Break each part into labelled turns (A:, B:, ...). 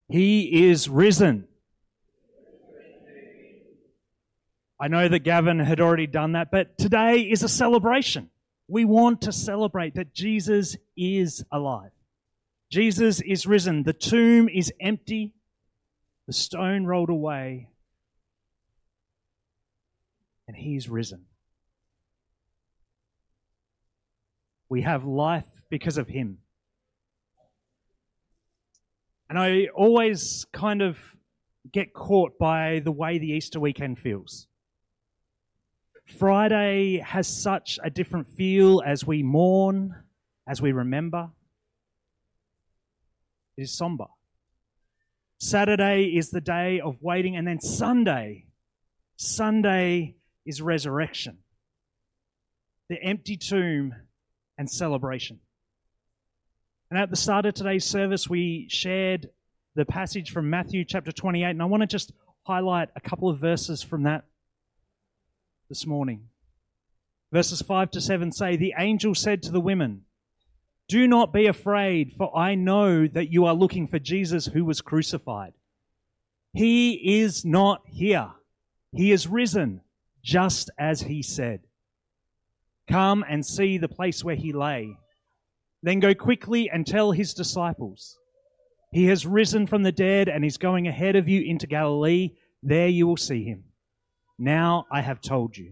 A: He is risen. I know that Gavin had already done that, but today is a celebration. We want to celebrate that Jesus is alive. Jesus is risen. The tomb is empty. The stone rolled away. And He's risen. We have life because of Him. And I always kind of get caught by the way the Easter weekend feels. Friday has such a different feel as we mourn, as we remember. It is somber. Saturday is the day of waiting, and then Sunday is resurrection. The empty tomb and celebration. And at the start of today's service, we shared the passage from Matthew chapter 28, and I want to just highlight a couple of verses from that this morning. Verses 5 to 7 say, "The angel said to the women, 'Do not be afraid, for I know that you are looking for Jesus who was crucified. He is not here. He is risen, just as He said. Come and see the place where He lay. Then go quickly and tell His disciples, He has risen from the dead and is going ahead of you into Galilee. There you will see Him. Now I have told you.'"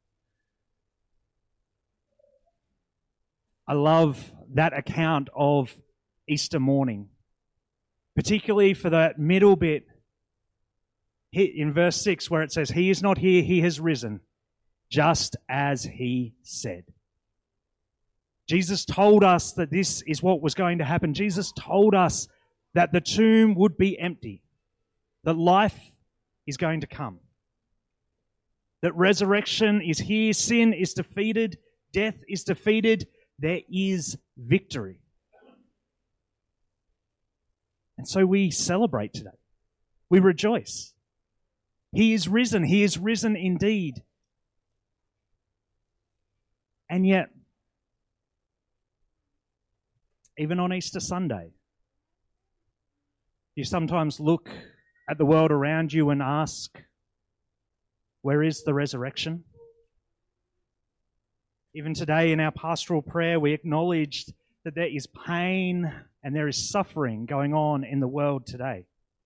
A: I love that account of Easter morning, particularly for that middle bit in verse 6 where it says, "He is not here, He has risen, just as He said." Jesus told us that this is what was going to happen. Jesus told us that the tomb would be empty, that life is going to come, that resurrection is here, sin is defeated, death is defeated, there is victory. And so we celebrate today. We rejoice. He is risen. He is risen indeed. And yet, even on Easter Sunday, you sometimes look at the world around you and ask, where is the resurrection? Even today in our pastoral prayer, we acknowledged that there is pain and there is suffering going on in the world today.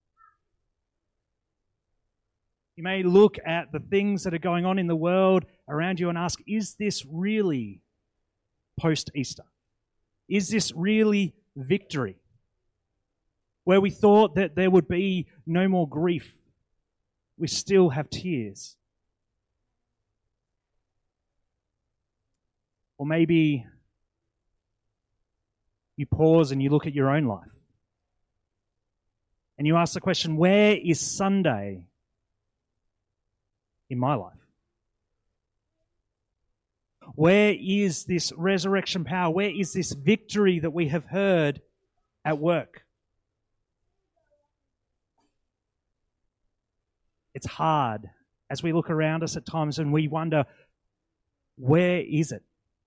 A: You may look at the things that are going on in the world around you and ask, is this really post-Easter? Is this really victory? Where we thought that there would be no more grief, we still have tears. Or maybe you pause and you look at your own life and you ask the question, where is Sunday in my life? Where is this resurrection power? Where is this victory that we have heard at work? It's hard as we look around us at times and we wonder, where is it?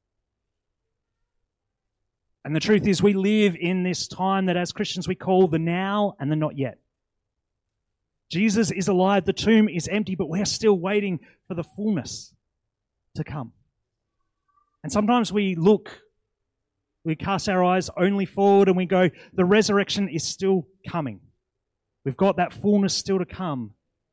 A: And the truth is we live in this time that as Christians we call the now and the not yet. Jesus is alive, the tomb is empty, but we're still waiting for the fullness to come. And sometimes we cast our eyes only forward and we go, the resurrection is still coming. We've got that fullness still to come.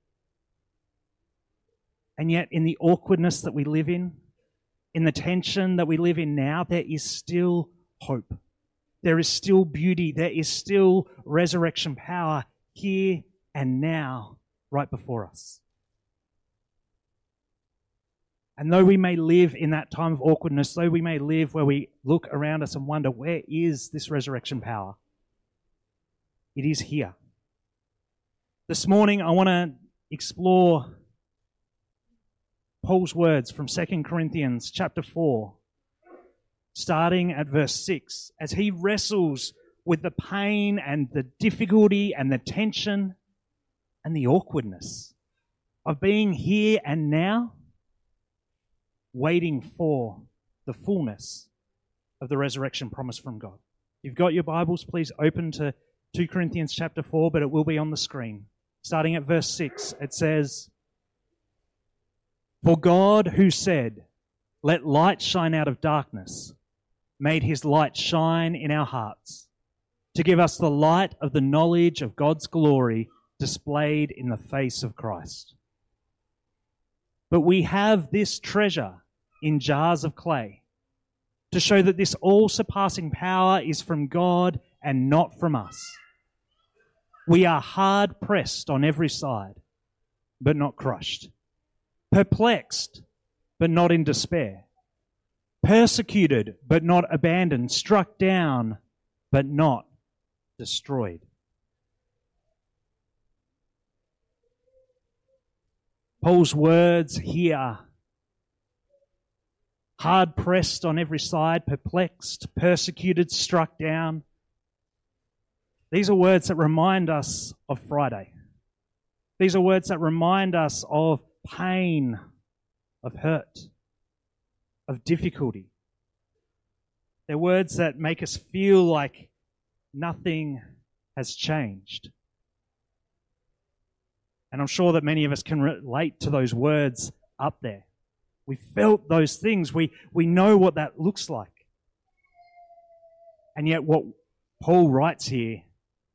A: And yet in the awkwardness that we live in the tension that we live in now, there is still hope. There is still beauty. There is still resurrection power here and now, right before us. And though we may live in that time of awkwardness, though we may live where we look around us and wonder, where is this resurrection power? It is here. This morning, I want to explore Paul's words from 2 Corinthians chapter 4, starting at verse 6, as he wrestles with the pain and the difficulty and the tension and the awkwardness of being here and now, waiting for the fullness of the resurrection promise from God. If you've got your Bibles, please open to 2 Corinthians chapter 4, but it will be on the screen. Starting at verse 6, it says, "For God, who said, 'Let light shine out of darkness,' made his light shine in our hearts, to give us the light of the knowledge of God's glory displayed in the face of Christ. But we have this treasure in jars of clay, to show that this all-surpassing power is from God and not from us. We are hard pressed on every side, but not crushed, perplexed, but not in despair, persecuted, but not abandoned, struck down, but not destroyed." Paul's words here: hard pressed on every side, perplexed, persecuted, struck down. These are words that remind us of Friday. These are words that remind us of pain, of hurt, of difficulty. They're words that make us feel like nothing has changed. And I'm sure that many of us can relate to those words up there. We felt those things. We know what that looks like. And yet what Paul writes here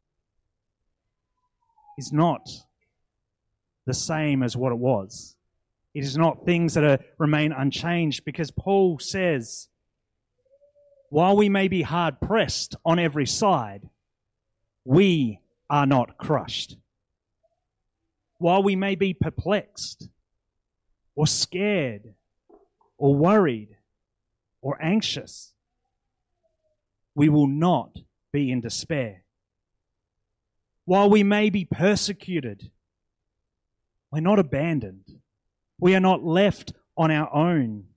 A: is not the same as what it was. It is not things that remain unchanged, because Paul says, while we may be hard pressed on every side, we are not crushed. While we may be perplexed or scared or worried or anxious, we will not be in despair. While we may be persecuted, we're not abandoned. We are not left on our own.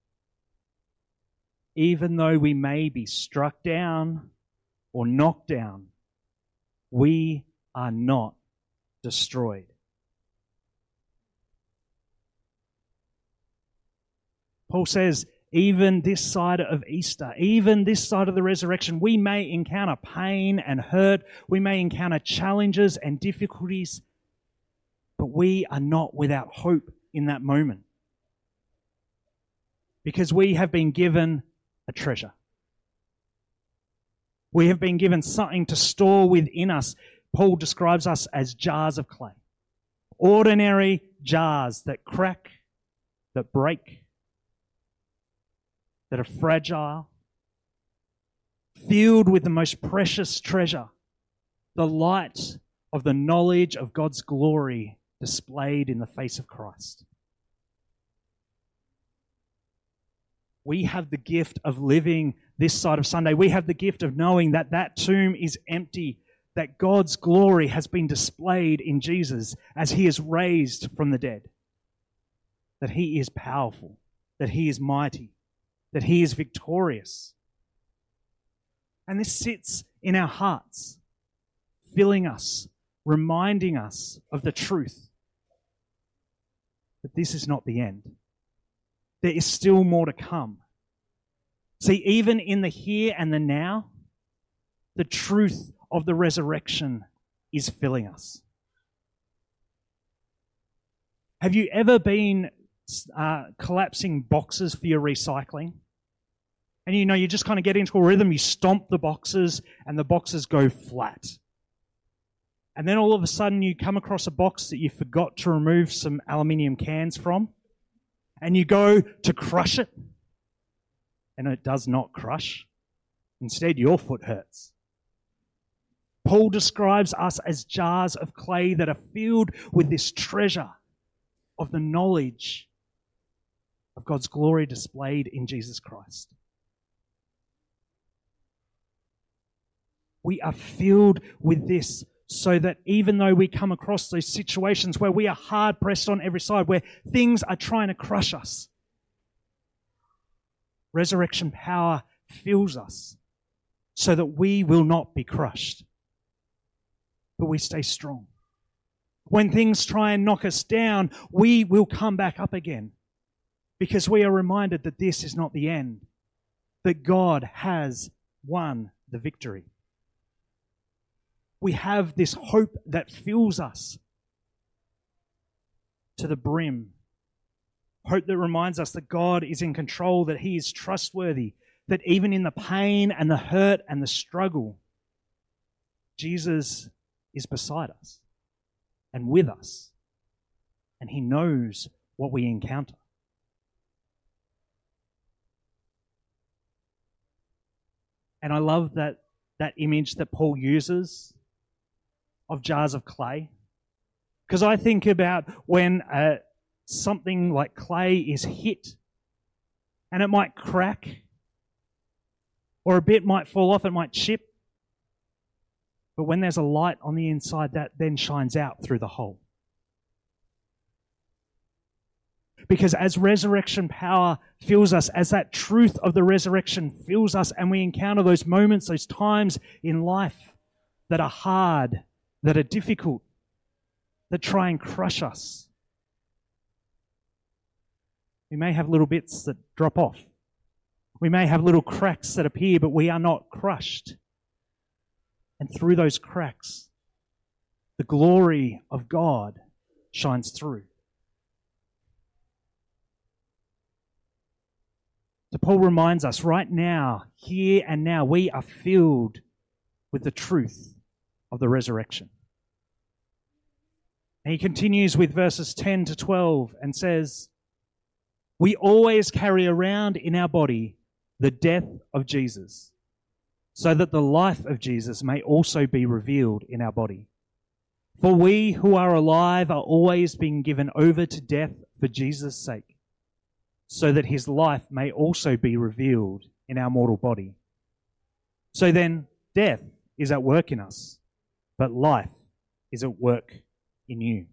A: Even though we may be struck down or knocked down, we are not destroyed. Paul says, even this side of Easter, even this side of the resurrection, we may encounter pain and hurt. We may encounter challenges and difficulties, but we are not without hope in that moment, because we have been given a treasure. We have been given something to store within us. Paul describes us as jars of clay. Ordinary jars that crack, that break, that are fragile, filled with the most precious treasure, the light of the knowledge of God's glory displayed in the face of Christ. We have the gift of living this side of Sunday. We have the gift of knowing that that tomb is empty, that God's glory has been displayed in Jesus as he is raised from the dead, that he is powerful, that he is mighty, that he is victorious. And this sits in our hearts, filling us, reminding us of the truth that this is not the end. There is still more to come. See, even in the here and the now, the truth of the resurrection is filling us. Have you ever been collapsing boxes for your recycling? And you just kind of get into a rhythm, you stomp the boxes and the boxes go flat. And then all of a sudden you come across a box that you forgot to remove some aluminium cans from, and you go to crush it, and it does not crush. Instead, your foot hurts. Paul describes us as jars of clay that are filled with this treasure of the knowledge of God's glory displayed in Jesus Christ. We are filled with this so that even though we come across those situations where we are hard pressed on every side, where things are trying to crush us, resurrection power fills us so that we will not be crushed, but we stay strong. When things try and knock us down, we will come back up again, because we are reminded that this is not the end, that God has won the victory. We have this hope that fills us to the brim. Hope that reminds us that God is in control, that He is trustworthy, that even in the pain and the hurt and the struggle, Jesus is beside us and with us, and He knows what we encounter. And I love that image that Paul uses of jars of clay, because I think about when something like clay is hit and it might crack or a bit might fall off, it might chip. But when there's a light on the inside, that then shines out through the hole. Because as resurrection power fills us, as that truth of the resurrection fills us, and we encounter those moments, those times in life that are hard, that are difficult, that try and crush us, we may have little bits that drop off. We may have little cracks that appear, but we are not crushed. And through those cracks, the glory of God shines through. So Paul reminds us right now, here and now, we are filled with the truth of the resurrection. And he continues with verses 10 to 12 and says, "We always carry around in our body the death of Jesus, so that the life of Jesus may also be revealed in our body. For we who are alive are always being given over to death for Jesus' sake, so that His life may also be revealed in our mortal body. So then, death is at work in us, but life is at work in you."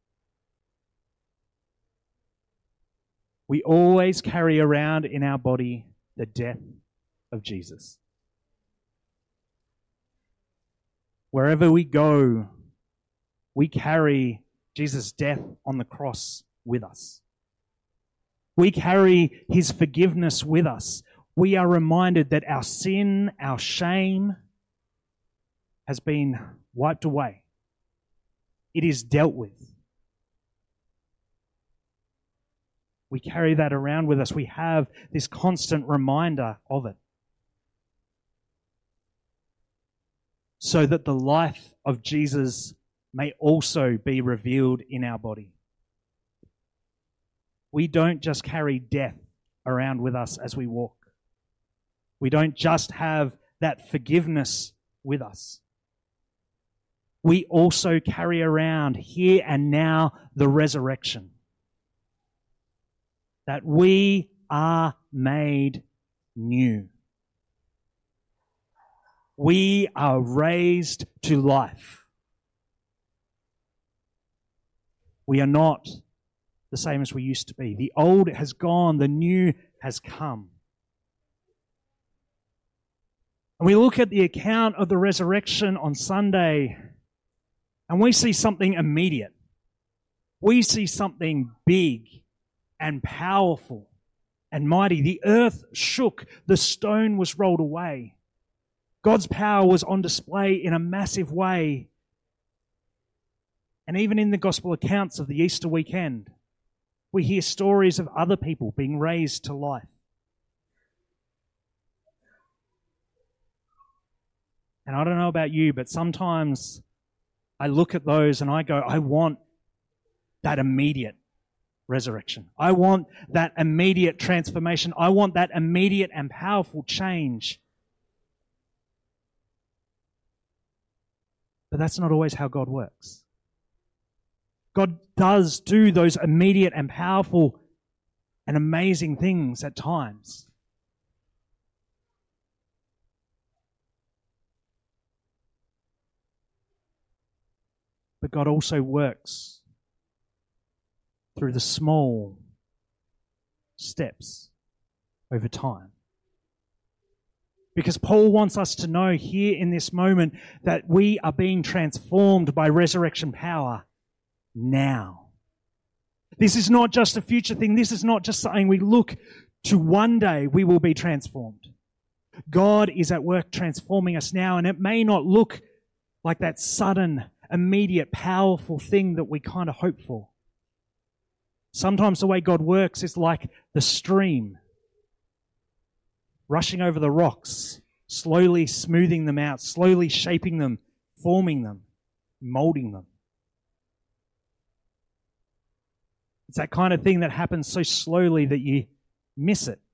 A: We always carry around in our body the death of Jesus. Wherever we go, we carry Jesus' death on the cross with us. We carry His forgiveness with us. We are reminded that our sin, our shame, has been wiped away. It is dealt with. We carry that around with us. We have this constant reminder of it, so that the life of Jesus may also be revealed in our body. We don't just carry death around with us as we walk. We don't just have that forgiveness with us. We also carry around here and now the resurrection. That we are made new. We are raised to life. We are not the same as we used to be. The old has gone, the new has come. And we look at the account of the resurrection on Sunday, and we see something immediate. We see something big and powerful and mighty. The earth shook, the stone was rolled away. God's power was on display in a massive way. And even in the gospel accounts of the Easter weekend, we hear stories of other people being raised to life. And I don't know about you, but sometimes I look at those and I go, I want that immediate resurrection. I want that immediate transformation. I want that immediate and powerful change. But that's not always how God works. God does do those immediate and powerful and amazing things at times. But God also works through the small steps over time. Because Paul wants us to know here in this moment that we are being transformed by resurrection power now. This is not just a future thing. This is not just something we look to one day we will be transformed. God is at work transforming us now, and it may not look like that sudden, immediate, powerful thing that we kind of hope for. Sometimes the way God works is like the stream rushing over the rocks, slowly smoothing them out, slowly shaping them, forming them, molding them. It's that kind of thing that happens so slowly that you miss it,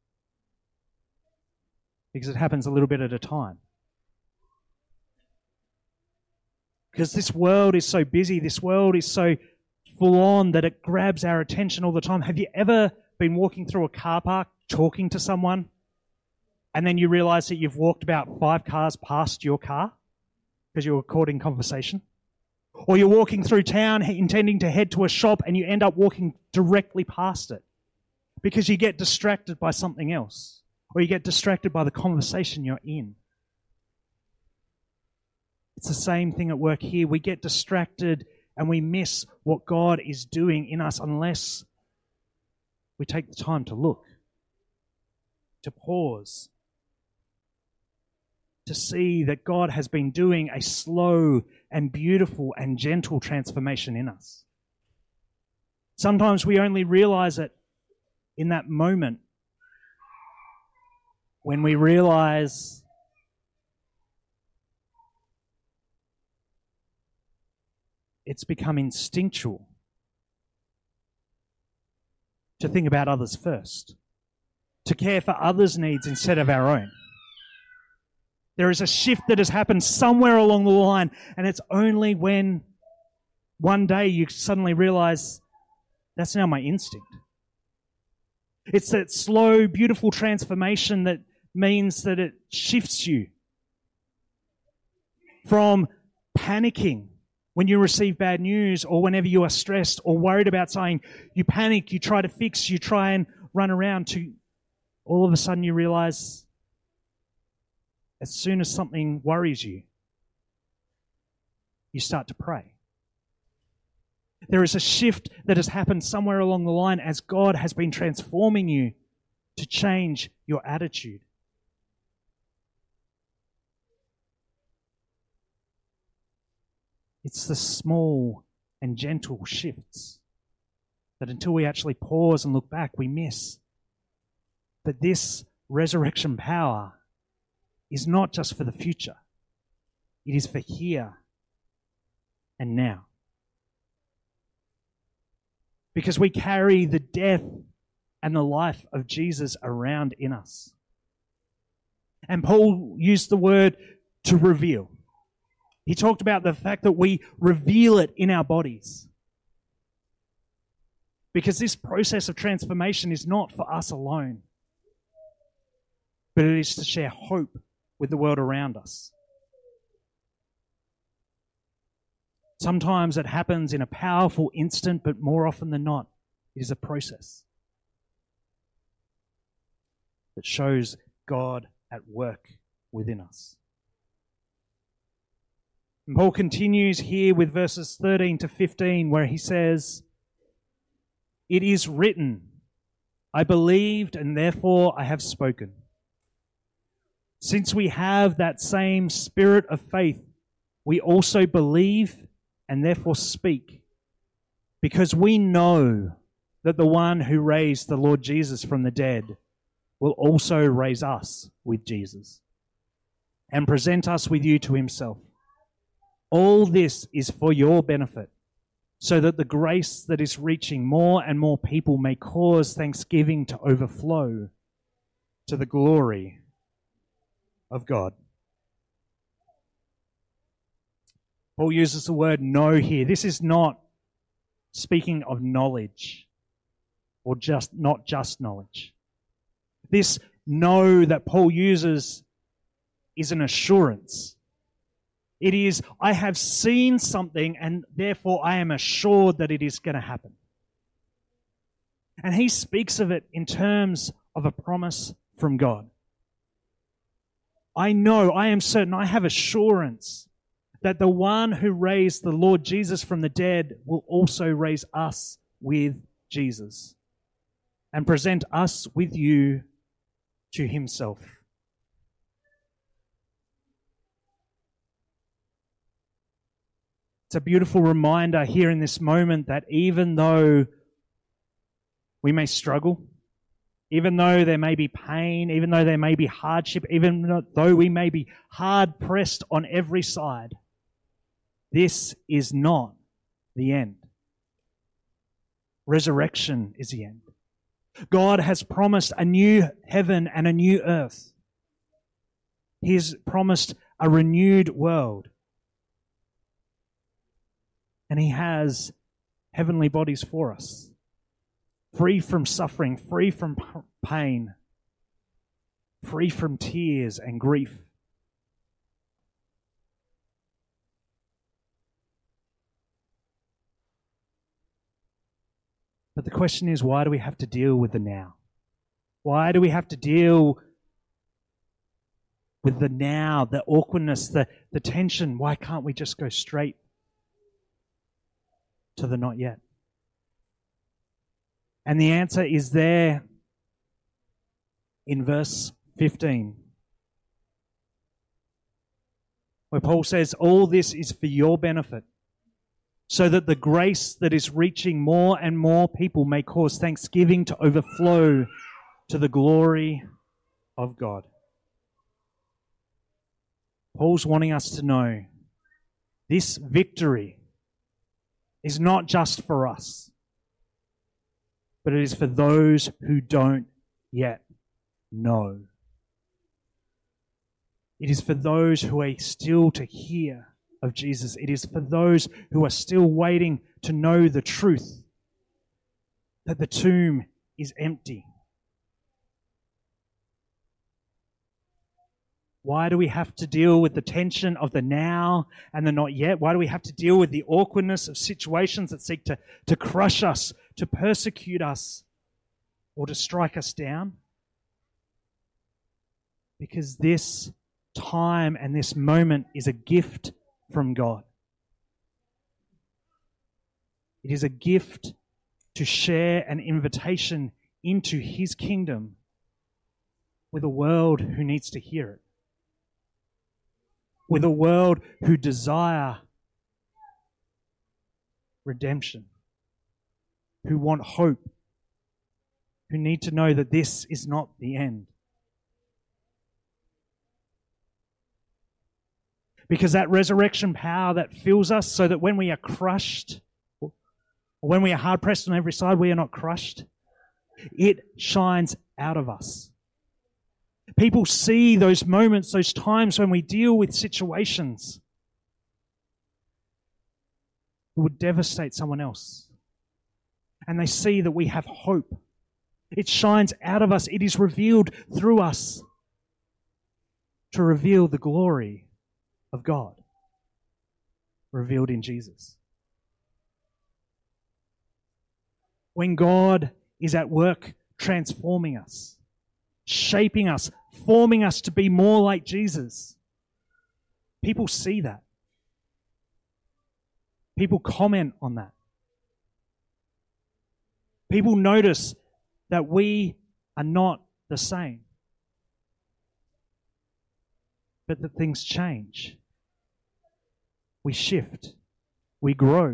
A: because it happens a little bit at a time. Because this world is so busy, this world is so full on that it grabs our attention all the time. Have you ever been walking through a car park talking to someone and then you realize that you've walked about 5 cars past your car because you were caught in conversation? Or you're walking through town intending to head to a shop and you end up walking directly past it because you get distracted by something else, or you get distracted by the conversation you're in. It's the same thing at work here. We get distracted and we miss what God is doing in us unless we take the time to look, to pause, to see that God has been doing a slow and beautiful and gentle transformation in us. Sometimes we only realize it in that moment when we realize it's become instinctual to think about others first, to care for others' needs instead of our own. There is a shift that has happened somewhere along the line, and it's only when one day you suddenly realize that's now my instinct. It's that slow, beautiful transformation that means that it shifts you from panicking when you receive bad news, or whenever you are stressed or worried about something. You panic, you try to fix, you try and run around, to all of a sudden you realize as soon as something worries you, you start to pray. There is a shift that has happened somewhere along the line as God has been transforming you to change your attitude. It's the small and gentle shifts that until we actually pause and look back, we miss. But this resurrection power is not just for the future. It is for here and now. Because we carry the death and the life of Jesus around in us. And Paul used the word to reveal. He talked about the fact that we reveal it in our bodies. Because this process of transformation is not for us alone, but it is to share hope with the world around us. Sometimes it happens in a powerful instant, but more often than not, it is a process that shows God at work within us. And Paul continues here with verses 13 to 15, where he says, "It is written, I believed and therefore I have spoken. Since we have that same spirit of faith, we also believe and therefore speak, because we know that the one who raised the Lord Jesus from the dead will also raise us with Jesus and present us with you to himself. All this is for your benefit, so that the grace that is reaching more and more people may cause thanksgiving to overflow to the glory of God." Paul uses the word know here. This is not speaking of knowledge, or not just knowledge. This know that Paul uses is an assurance. It is, I have seen something and therefore I am assured that it is going to happen. And he speaks of it in terms of a promise from God. I know, I am certain, I have assurance that the one who raised the Lord Jesus from the dead will also raise us with Jesus and present us with you to himself. It's a beautiful reminder here in this moment that even though we may struggle, even though there may be pain, even though there may be hardship, even though we may be hard pressed on every side, this is not the end. Resurrection is the end. God has promised a new heaven and a new earth. He has promised a renewed world. And He has heavenly bodies for us, free from suffering, free from pain, free from tears and grief. But the question is, why do we have to deal with the now? Why do we have to deal with the now, the awkwardness, the tension? Why can't we just go straight to the not yet? And the answer is there in verse 15, where Paul says, all this is for your benefit, so that the grace that is reaching more and more people may cause thanksgiving to overflow to the glory of God. Paul's wanting us to know this victory is not just for us, but it is for those who don't yet know. It is for those who are still to hear of Jesus. It is for those who are still waiting to know the truth that the tomb is empty. Why do we have to deal with the tension of the now and the not yet? Why do we have to deal with the awkwardness of situations that seek to crush us, to persecute us, or to strike us down? Because this time and this moment is a gift from God. It is a gift to share an invitation into His kingdom with a world who needs to hear it. With a world who desire redemption, who want hope, who need to know that this is not the end. Because that resurrection power that fills us so that when we are crushed, or when we are hard pressed on every side, we are not crushed. It shines out of us. People see those moments, those times when we deal with situations that would devastate someone else. And they see that we have hope. It shines out of us. It is revealed through us to reveal the glory of God, revealed in Jesus. When God is at work transforming us, shaping us, forming us to be more like Jesus, people see that. People comment on that. People notice that we are not the same, but that things change. We shift. We grow.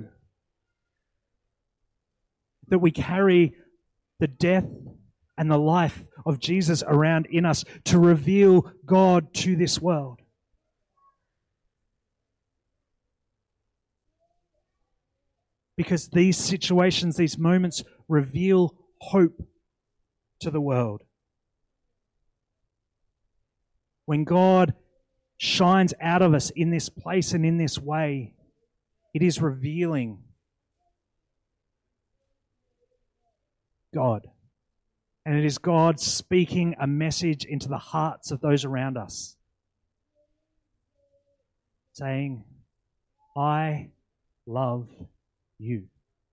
A: That we carry the death and the life of Jesus around in us to reveal God to this world. Because these situations, these moments reveal hope to the world. When God shines out of us in this place and in this way, it is revealing God. And it is God speaking a message into the hearts of those around us, saying, I love you.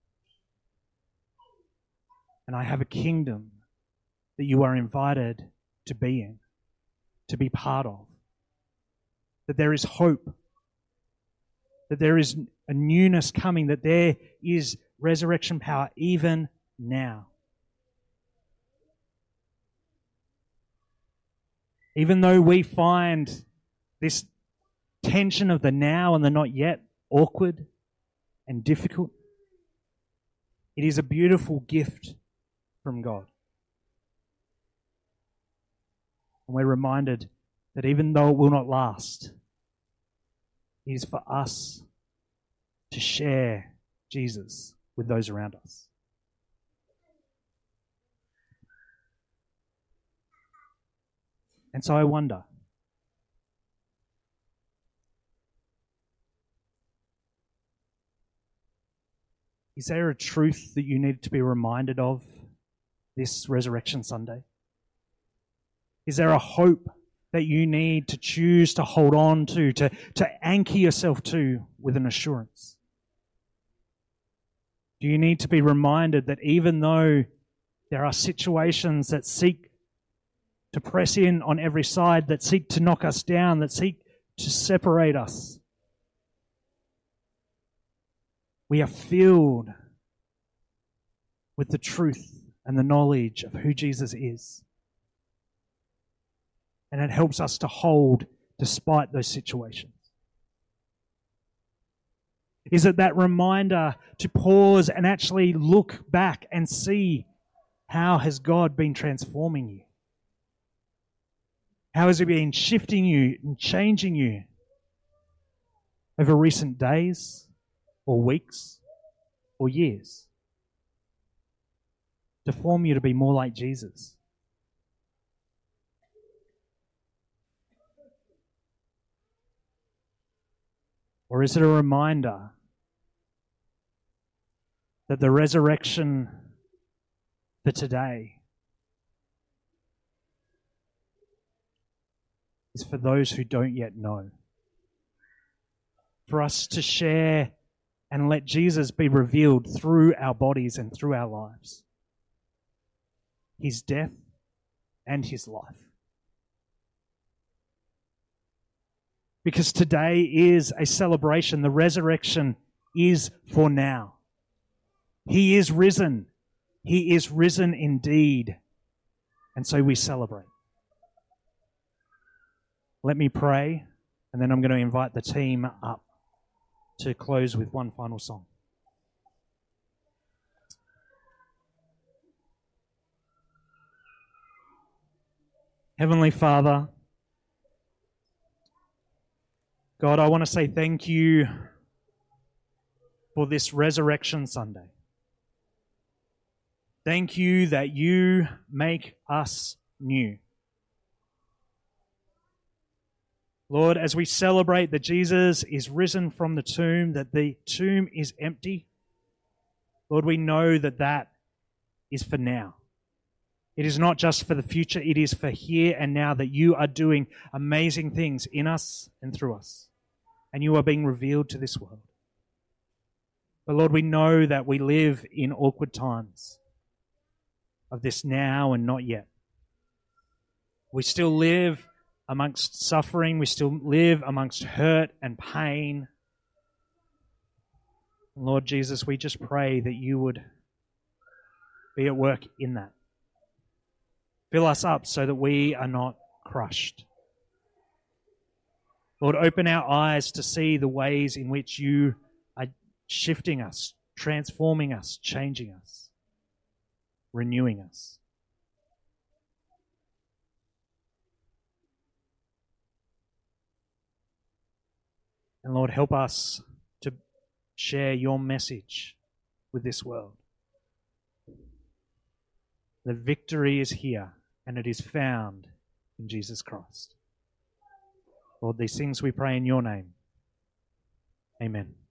A: And I have a kingdom that you are invited to be in, to be part of. That there is hope, that there is a newness coming, that there is resurrection power even now. Even though we find this tension of the now and the not yet awkward, and difficult. It is a beautiful gift from God. And we're reminded that even though it will not last, it is for us to share Jesus with those around us. And so I wonder, is there a truth that you need to be reminded of this Resurrection Sunday? Is there a hope that you need to choose to hold on to anchor yourself to with an assurance? Do you need to be reminded that even though there are situations that seek to press in on every side, that seek to knock us down, that seek to separate us, we are filled with the truth and the knowledge of who Jesus is. And it helps us to hold despite those situations. Is it that reminder to pause and actually look back and see how has God been transforming you? How has He been shifting you and changing you over recent days or weeks or years to form you to be more like Jesus? Or is it a reminder that the resurrection for today is for those who don't yet know? For us to share and let Jesus be revealed through our bodies and through our lives. His death and His life. Because today is a celebration. The resurrection is for now. He is risen. He is risen indeed. And so we celebrate. Let me pray, and then I'm going to invite the team up to close with one final song. Heavenly Father, God, I want to say thank you for this Resurrection Sunday. Thank you that you make us new. Lord, as we celebrate that Jesus is risen from the tomb, that the tomb is empty, Lord, we know that that is for now. It is not just for the future, it is for here and now, that you are doing amazing things in us and through us. And you are being revealed to this world. But Lord, we know that we live in awkward times of this now and not yet. We still live amongst suffering. We still live amongst hurt and pain. Lord Jesus, we just pray that you would be at work in that. Fill us up so that we are not crushed. Lord, open our eyes to see the ways in which you are shifting us, transforming us, changing us, renewing us. And Lord, help us to share your message with this world. The victory is here, and it is found in Jesus Christ. Lord, these things we pray in your name. Amen.